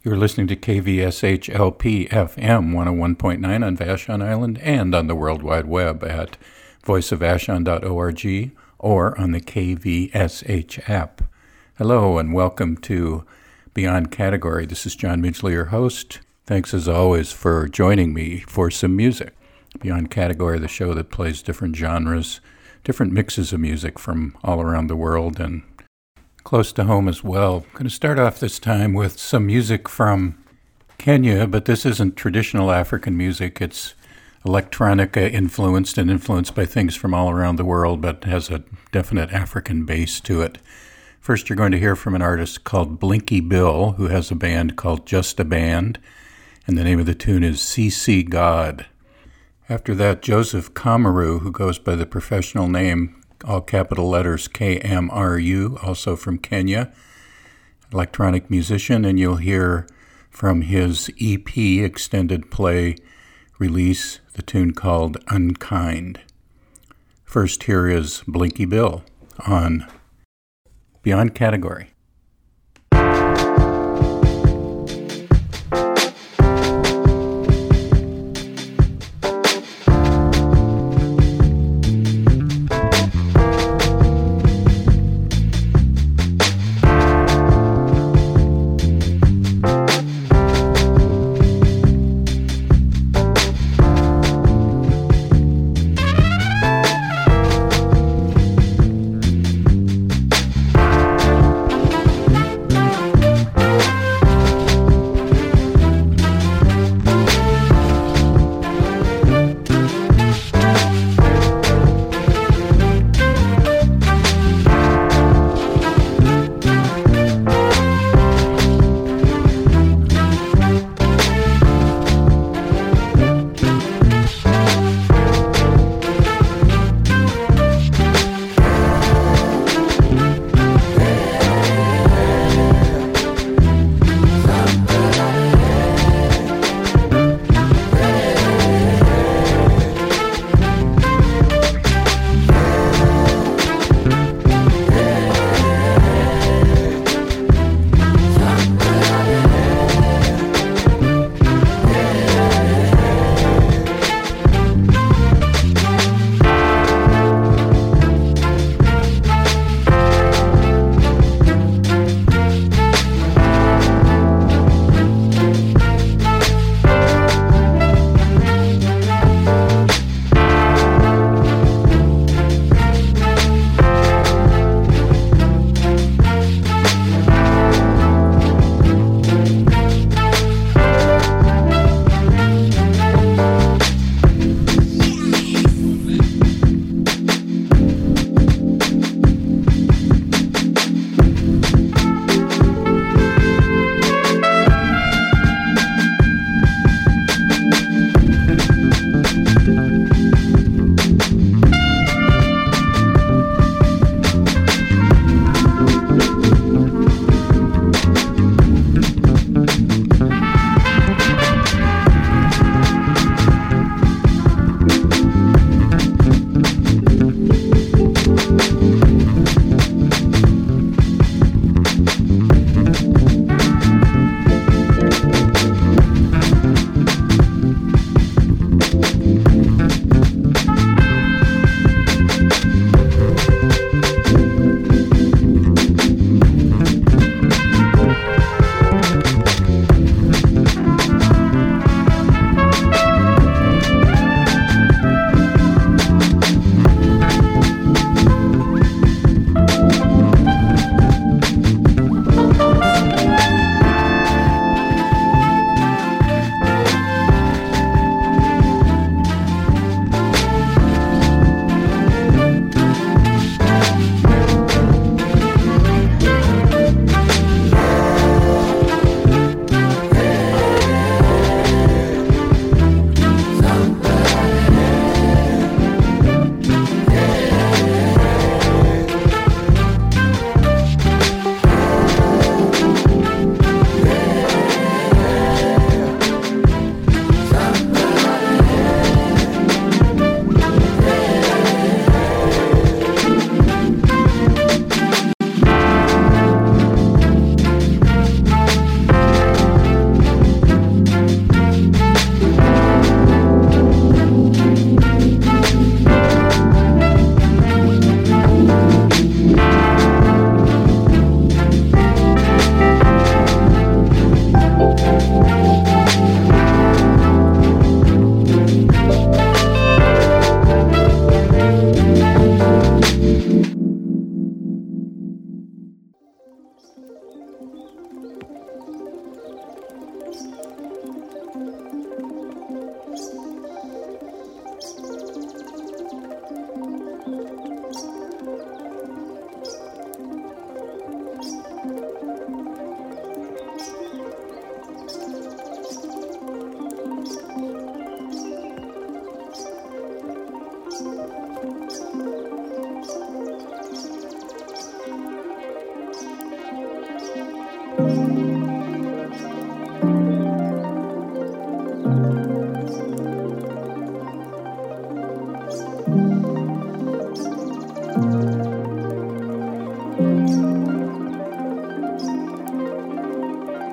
You're listening to KVSH-LP FM 101.9 on Vashon Island and on the World Wide Web at voiceofvashon.org or on the KVSH app. Hello and welcome to Beyond Category. This is John Midgley, your host. Thanks as always for joining me for some music. Beyond Category, the show that plays different genres, different mixes of music from all around the world and close to home as well. I'm going to start off this time with some music from Kenya, but this isn't traditional African music. It's electronica influenced and influenced by things from all around the world, but has a definite African base to it. First, you're going to hear from an artist called Blinky Bill, who has a band called Just a Band, and the name of the tune is CC God. After that, Joseph Kamaru, who goes by the professional name all capital letters KMRU, also from Kenya, electronic musician, and you'll hear from his EP extended play release the tune called Unkind. First, here is Blinky Bill on Beyond Category.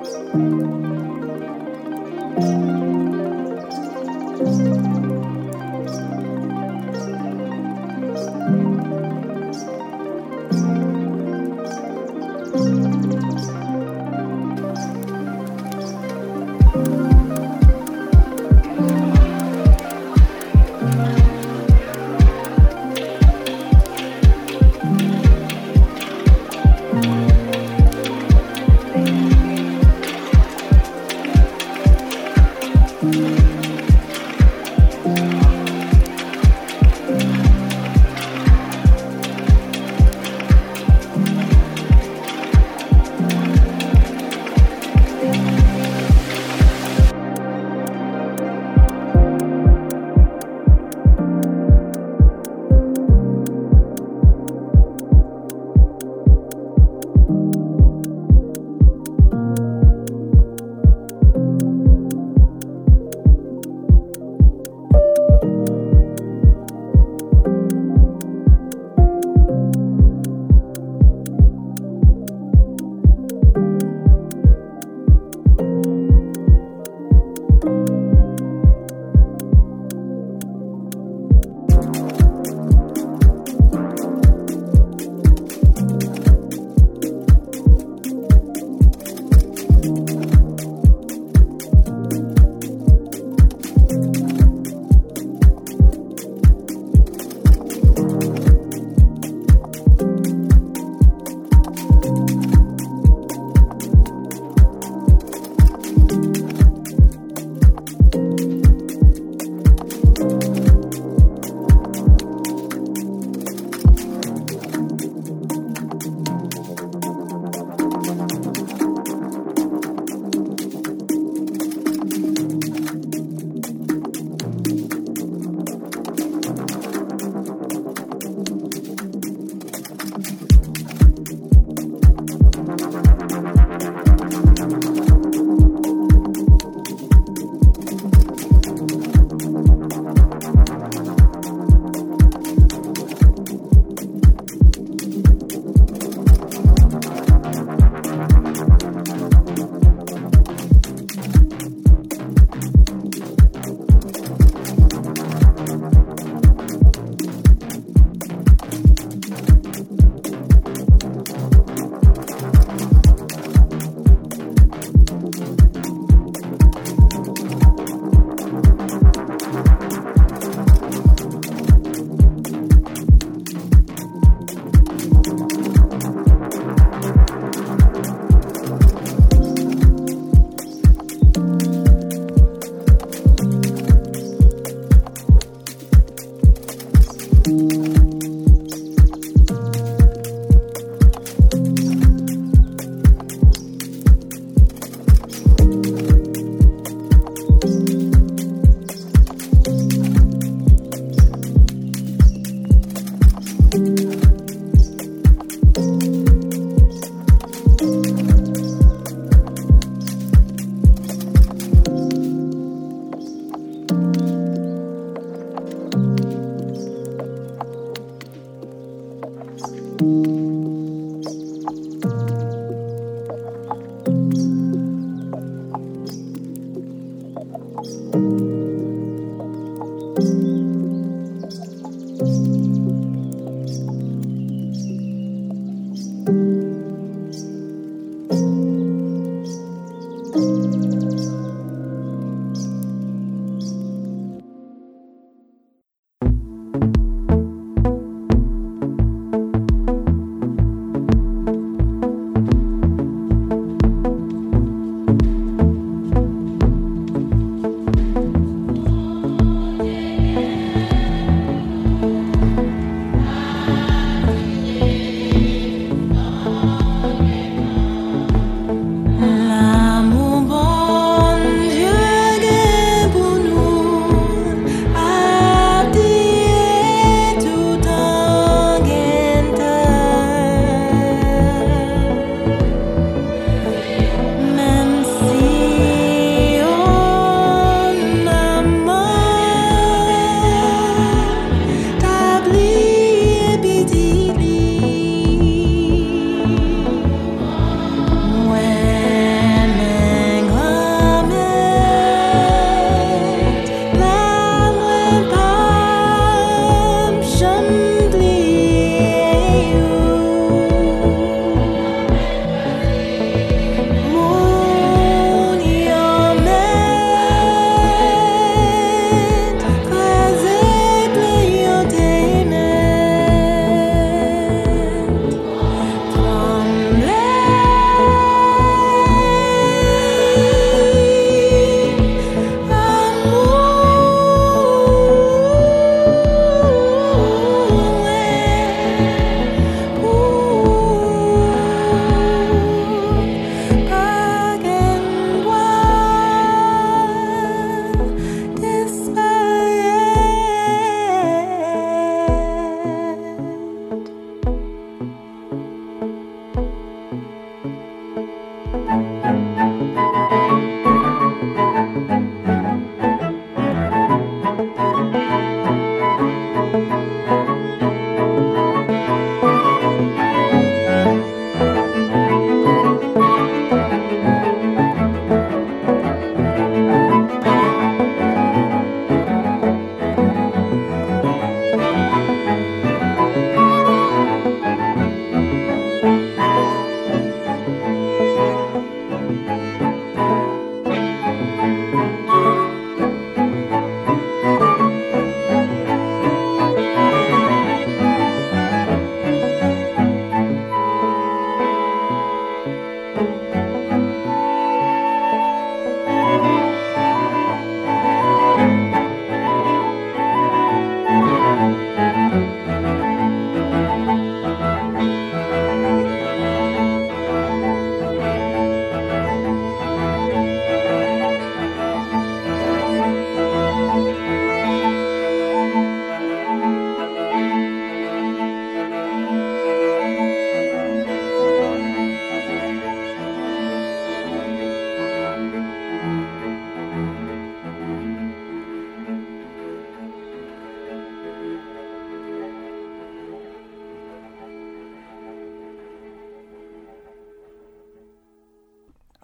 L'amour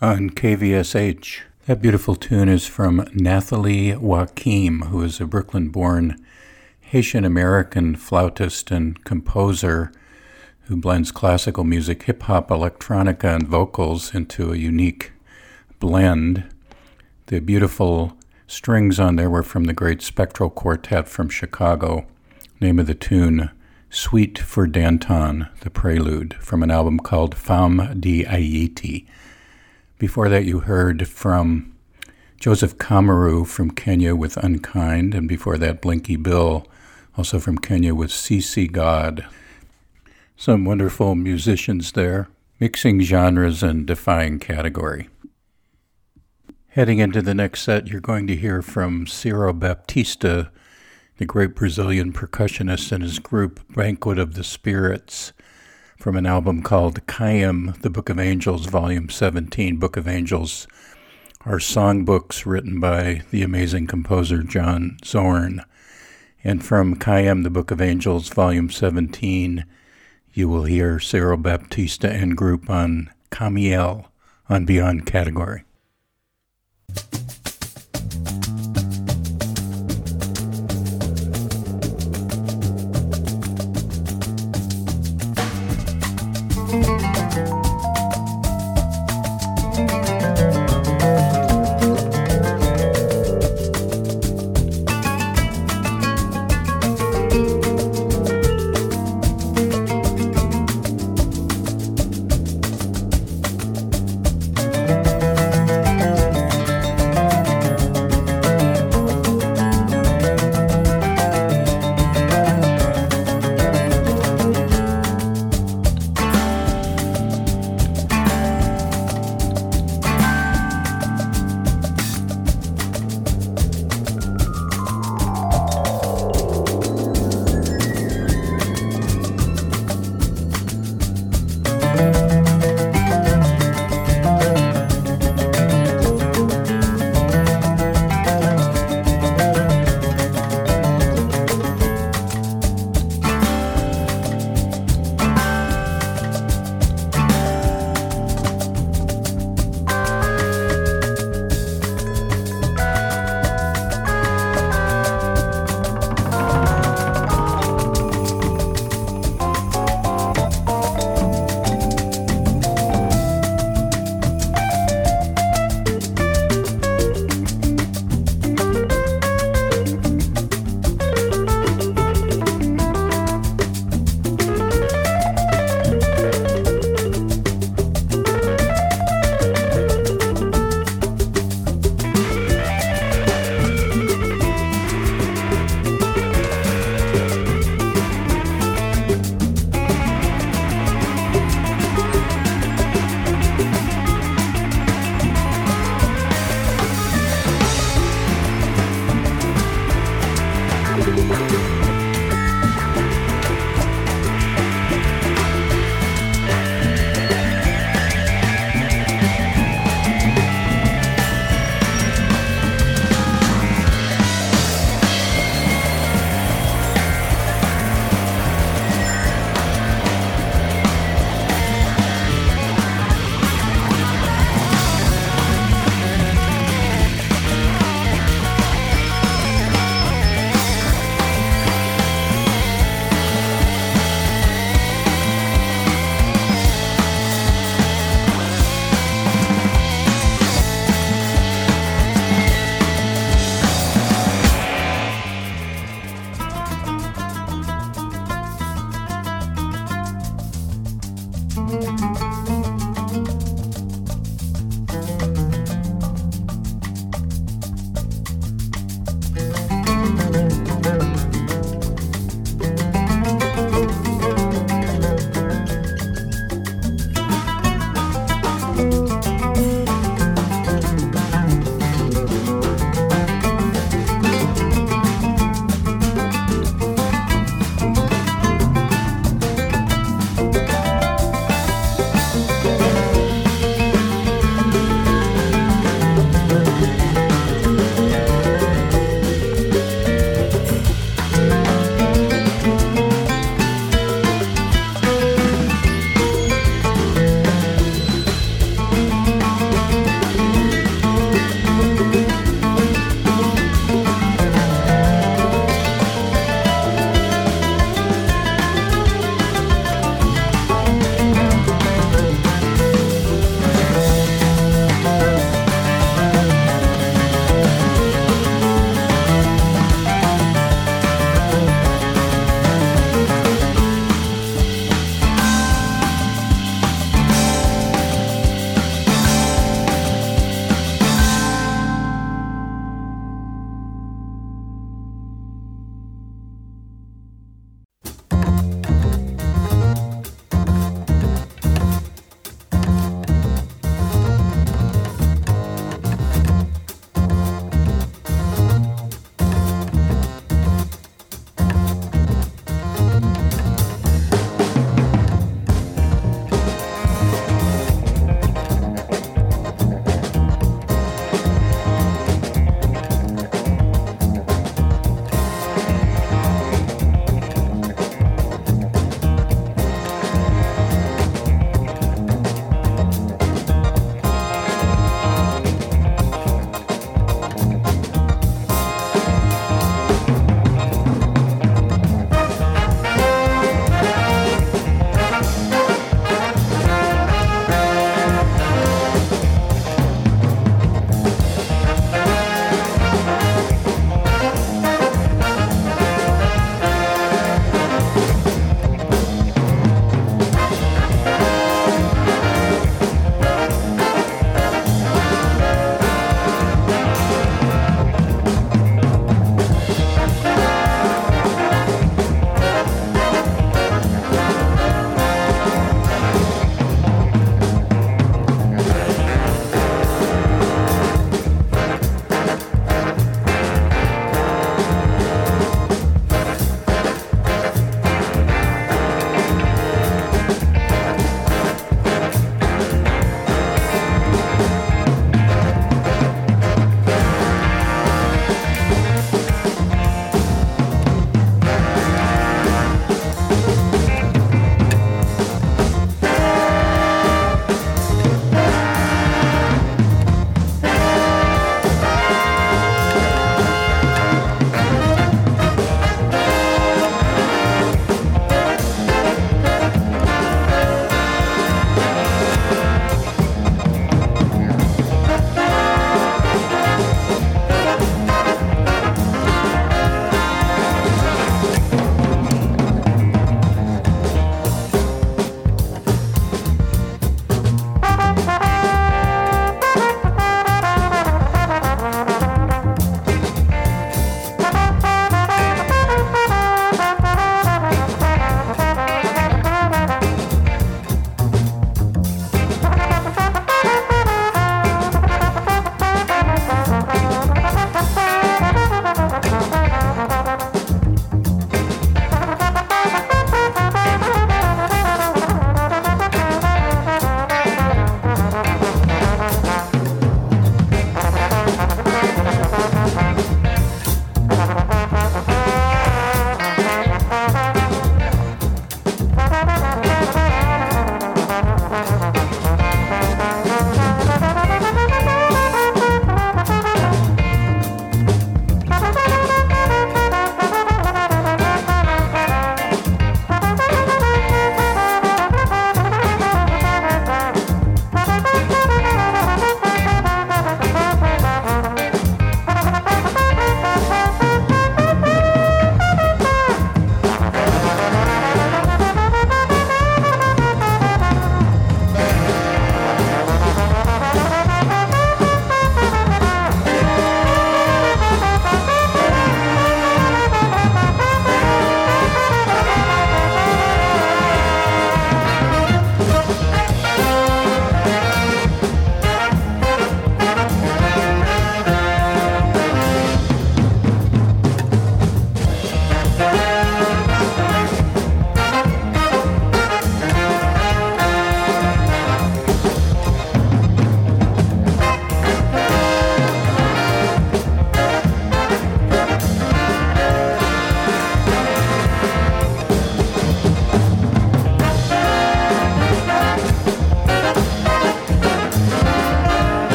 on KVSH. That beautiful tune is from Nathalie Joachim, who is a Brooklyn-born Haitian-American flautist and composer who blends classical music, hip-hop, electronica, and vocals into a unique blend. The beautiful strings on there were from the great Spectral Quartet from Chicago. Name of the tune, Suite for Danton, the prelude, from an album called Femme d'Haïti. Before that, you heard from Joseph Kamaru from Kenya with Unkind, and before that, Blinky Bill, also from Kenya with CC God. Some wonderful musicians there, mixing genres and defying category. Heading into the next set, you're going to hear from Ciro Baptista, the great Brazilian percussionist, and his group Banquet of the Spirits, from an album called Kayam, the Book of Angels, Volume 17. Book of Angels are songbooks written by the amazing composer John Zorn. And from Kayam, the Book of Angels, Volume 17, you will hear Ciro Baptista and group on Camiel on Beyond Category.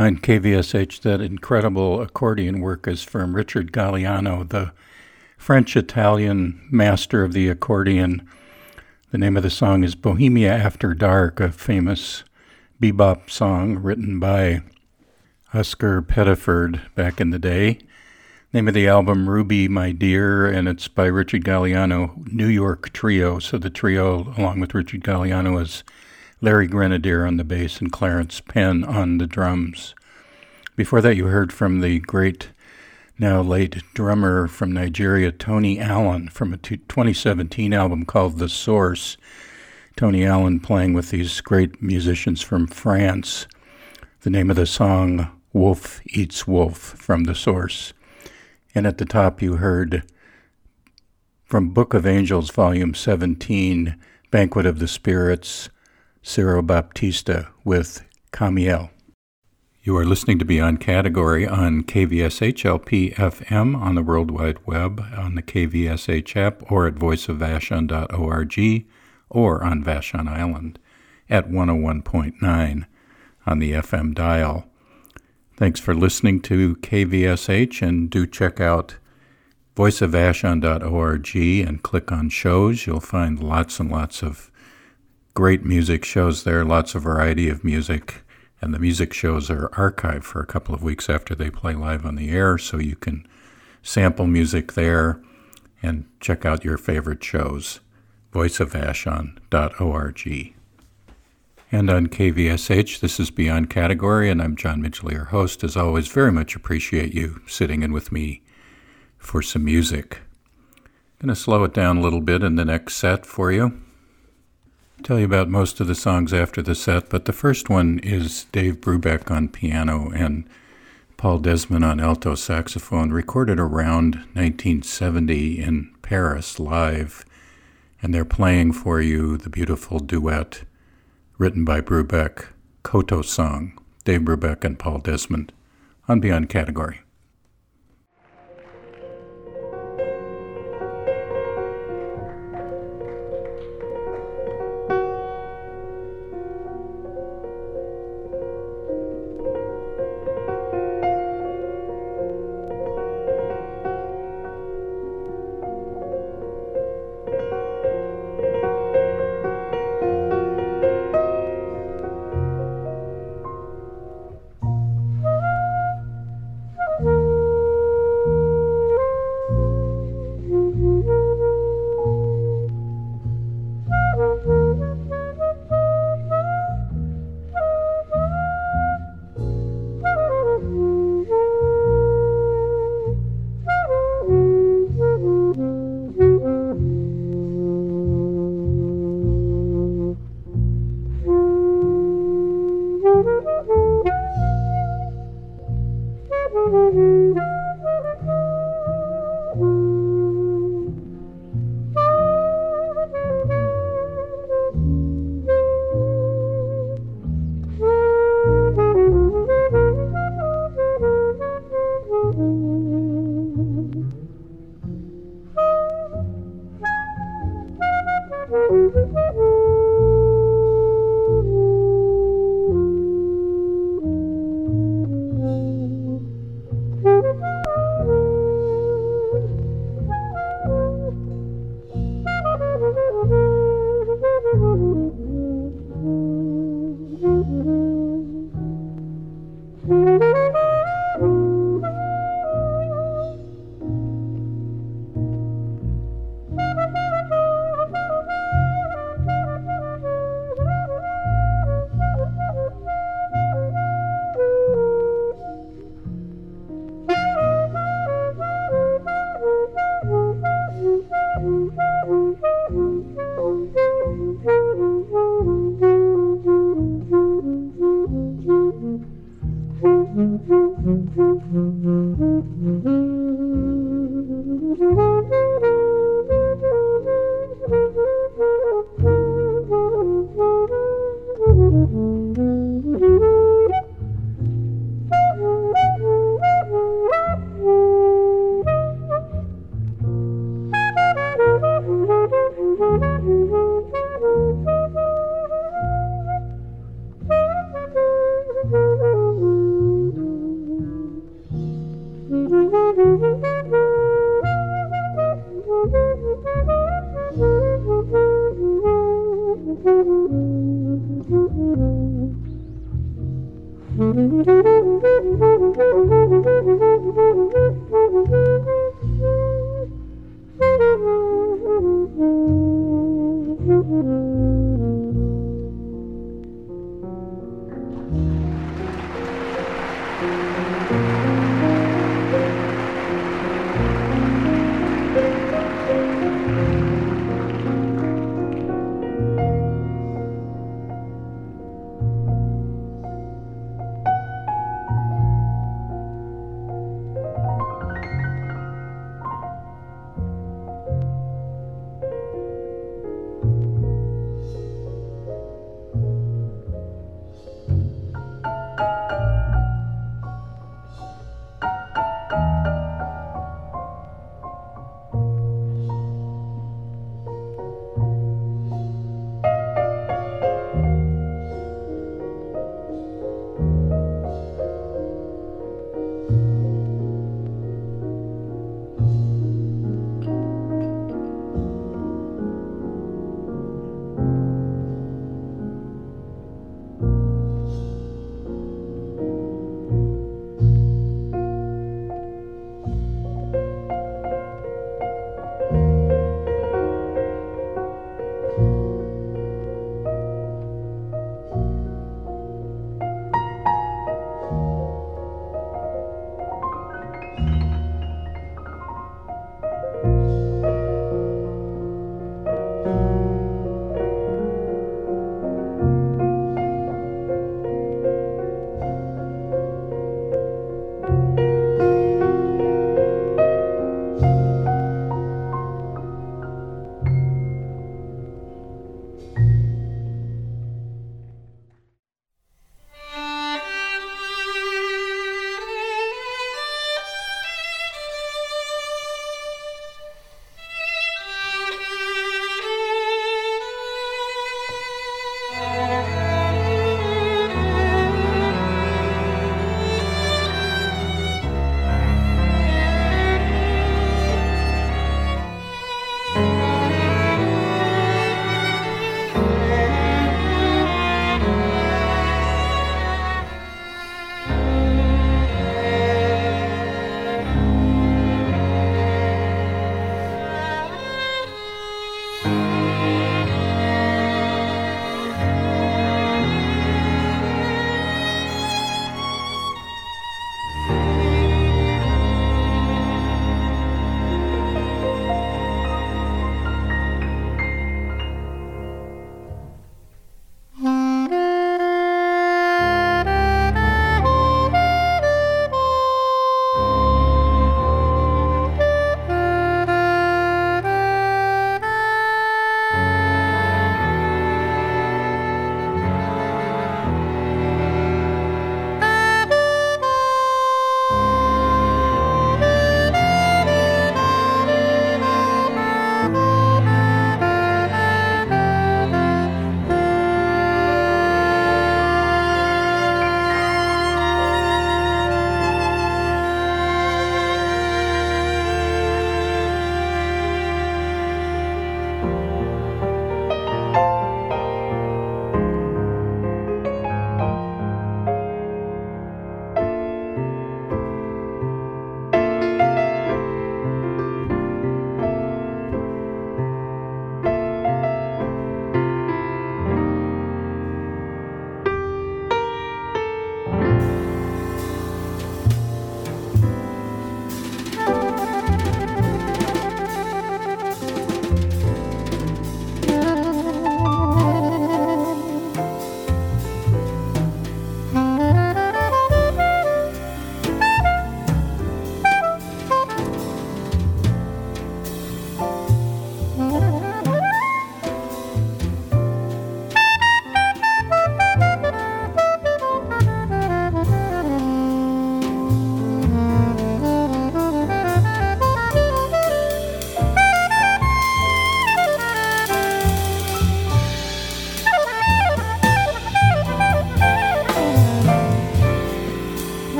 On KVSH, that incredible accordion work is from Richard Galliano, the French-Italian master of the accordion. The name of the song is Bohemia After Dark, a famous bebop song written by Oscar Pettiford back in the day. Name of the album, Ruby, My Dear, and it's by Richard Galliano, New York Trio. So the trio, along with Richard Galliano, is Larry Grenadier on the bass and Clarence Penn on the drums. Before that, you heard from the great, now late drummer from Nigeria, Tony Allen, from a 2017 album called The Source. Tony Allen playing with these great musicians from France. The name of the song, Wolf Eats Wolf, from The Source. And at the top, you heard from Book of Angels, Volume 17, Banquet of the Spirits, Ciro Baptista with Camiel. You are listening to Beyond Category on KVSH FM on the World Wide Web, on the KVSH app, or at voiceofvashon.org, or on Vashon Island at 101.9 on the FM dial. Thanks for listening to KVSH, and do check out voiceofvashon.org and click on shows. You'll find lots and lots of great music shows there, lots of variety of music, and the music shows are archived for a couple of weeks after they play live on the air, so you can sample music there and check out your favorite shows, voiceofvashon.org. And on KVSH, this is Beyond Category, and I'm John Midgley, your host. As always, very much appreciate you sitting in with me for some music. I'm going to slow it down a little bit in the next set for you. Tell you about most of the songs after the set, but the first one is Dave Brubeck on piano and Paul Desmond on alto saxophone, recorded around 1970 in Paris live, and they're playing for you the beautiful duet written by Brubeck, Koto Song, Dave Brubeck and Paul Desmond on Beyond Category.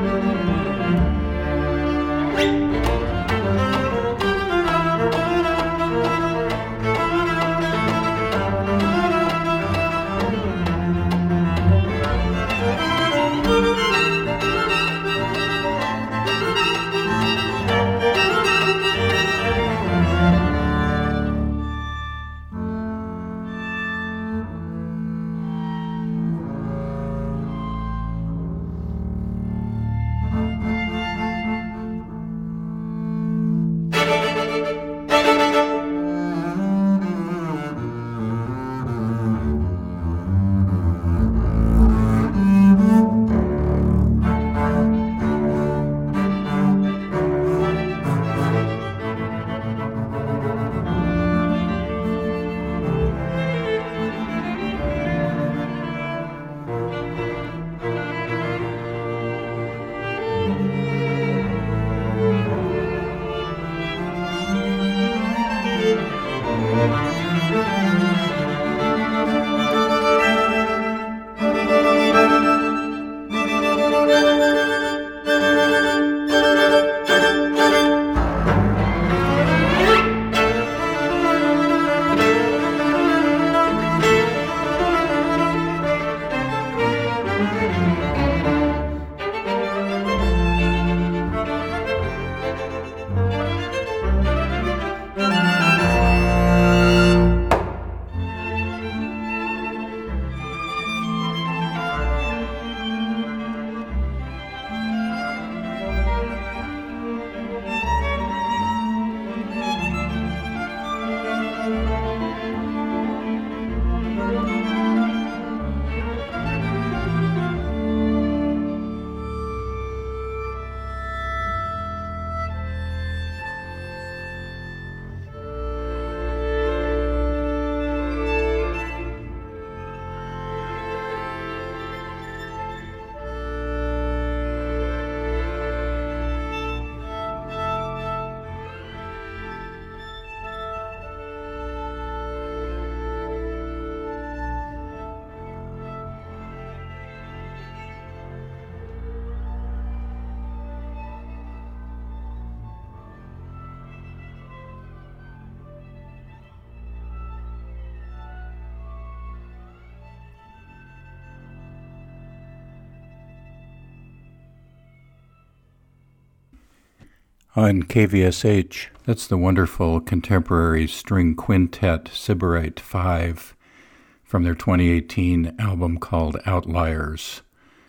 On KVSH, that's the wonderful contemporary string quintet Sybarite 5 from their 2018 album called Outliers.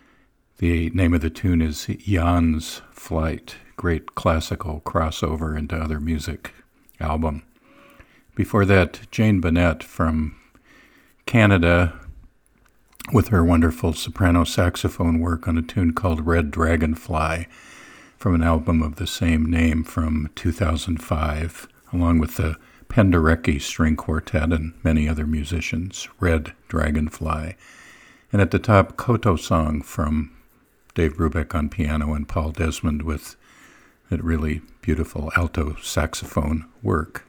The name of the tune is Jan's Flight, great classical crossover into other music album. Before that, Jane Bennett from Canada with her wonderful soprano saxophone work on a tune called Red Dragonfly from an album of the same name from 2005, along with the Penderecki String Quartet and many other musicians, Red Dragonfly. And at the top, Koto Song from Dave Brubeck on piano and Paul Desmond with that really beautiful alto saxophone work.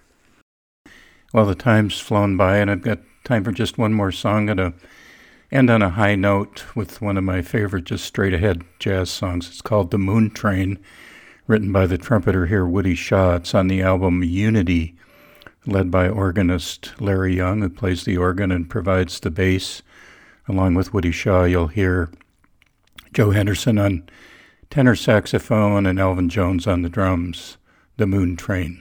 Well, the time's flown by, and I've got time for just one more song. I'm going to end on a high note with one of my favorite just straight-ahead jazz songs. It's called The Moon Train, written by the trumpeter here, Woody Shaw. It's on the album Unity, led by organist Larry Young, who plays the organ and provides the bass. Along with Woody Shaw, you'll hear Joe Henderson on tenor saxophone and Elvin Jones on the drums. The Moon Train.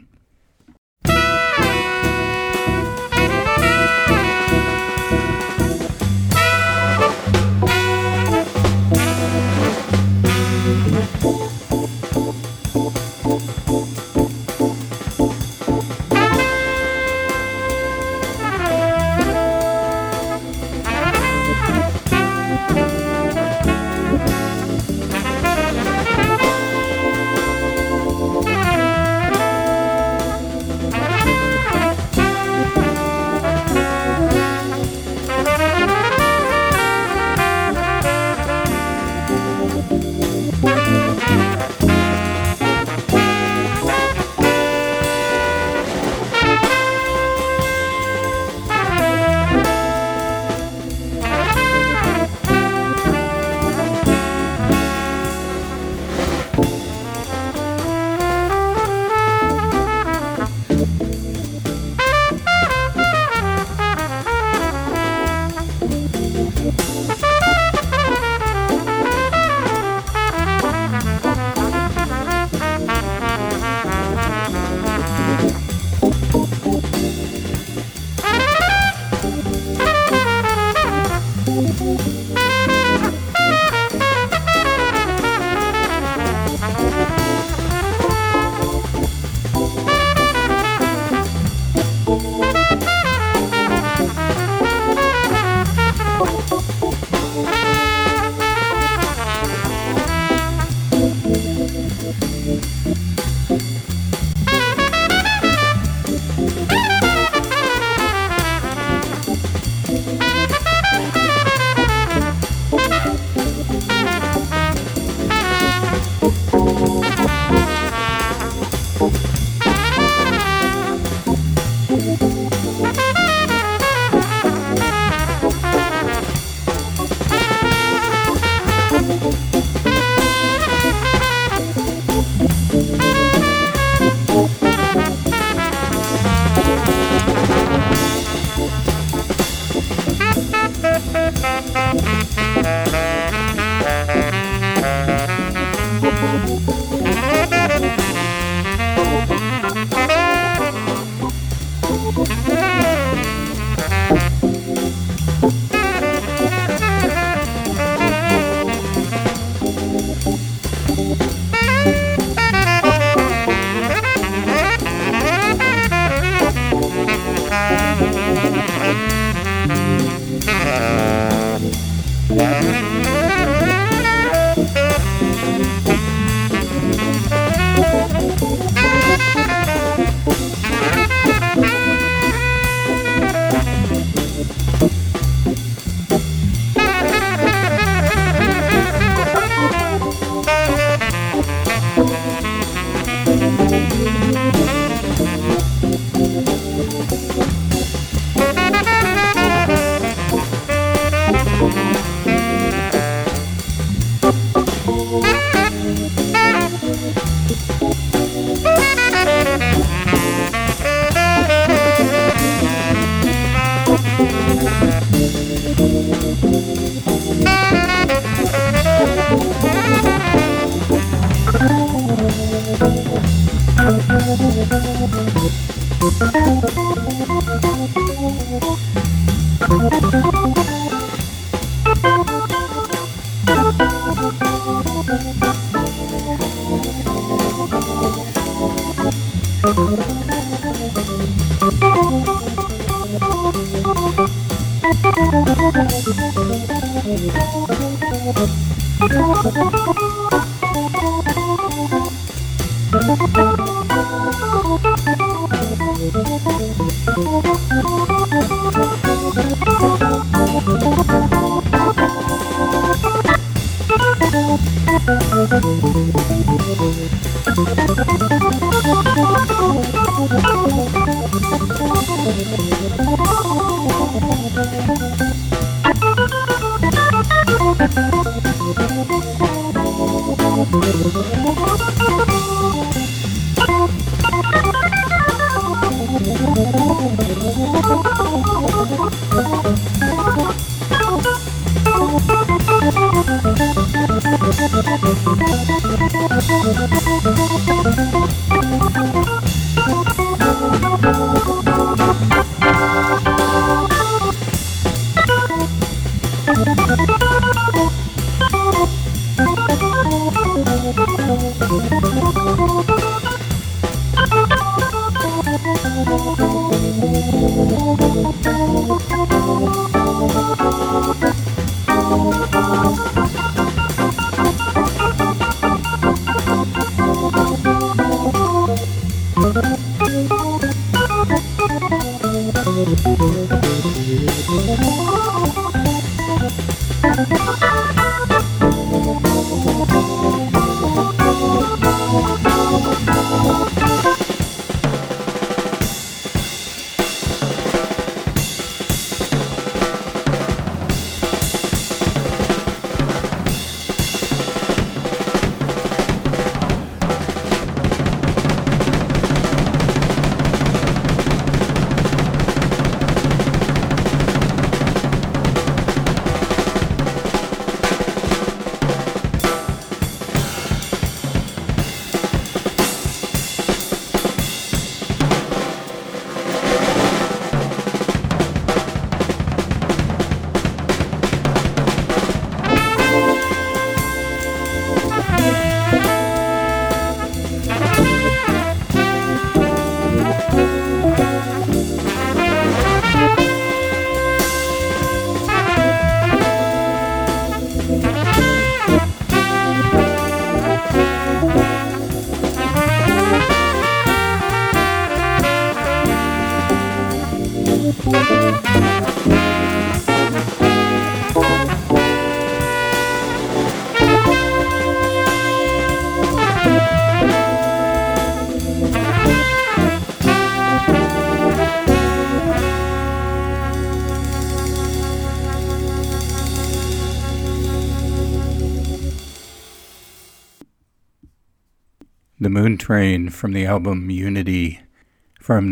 The Moon Train from the album Unity from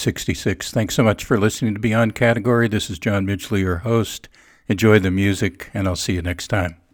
1966. Thanks so much for listening to Beyond Category. This is John Midgley, your host. Enjoy the music, and I'll see you next time.